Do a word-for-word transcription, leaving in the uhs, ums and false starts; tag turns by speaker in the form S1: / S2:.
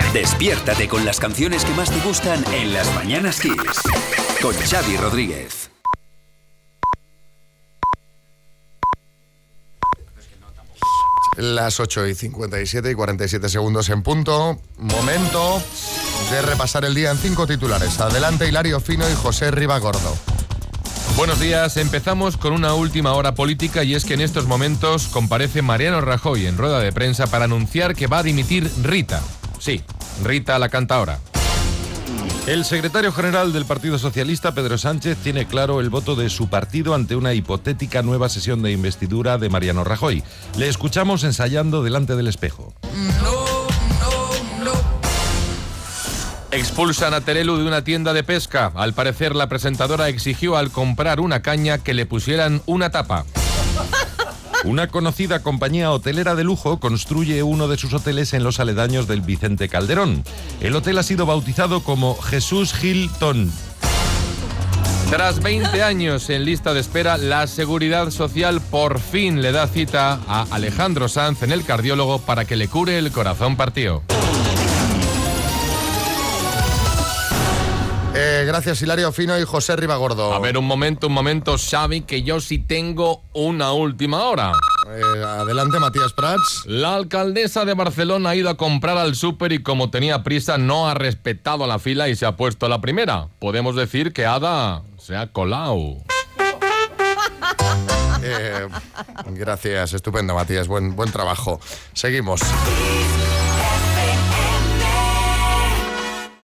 S1: Despiértate con las canciones que más te gustan en Las Mañanas Kiss. Con Xavi Rodríguez.
S2: Las ocho y cincuenta y siete y cuarenta y siete segundos en punto. Momento de repasar el día en cinco titulares. Adelante, Hilario Fino y José Ribagordo.
S3: Buenos días. Empezamos con una última hora política y es que en estos momentos comparece Mariano Rajoy en rueda de prensa para anunciar que va a dimitir Rita. Sí, Rita la cantaora. El secretario general del Partido Socialista, Pedro Sánchez, tiene claro el voto de su partido ante una hipotética nueva sesión de investidura de Mariano Rajoy. Le escuchamos ensayando delante del espejo.
S4: No, no, no.
S3: Expulsan a Terelu de una tienda de pesca. Al parecer, la presentadora exigió al comprar una caña que le pusieran una tapa. Una conocida compañía hotelera de lujo construye uno de sus hoteles en los aledaños del Vicente Calderón. El hotel ha sido bautizado como Jesús Hilton. Tras veinte años en lista de espera, la Seguridad Social por fin le da cita a Alejandro Sanz en el cardiólogo para que le cure el corazón partido.
S2: Eh, gracias, Hilario Fino y José Ribagordo.
S3: A ver, un momento, un momento, Xavi, que yo sí tengo una última hora.
S2: Eh, adelante, Matías Prats.
S3: La alcaldesa de Barcelona ha ido a comprar al súper y como tenía prisa no ha respetado la fila y se ha puesto la primera. Podemos decir que Ada se ha colado.
S2: Eh, gracias, estupendo, Matías. Buen, buen trabajo. Seguimos.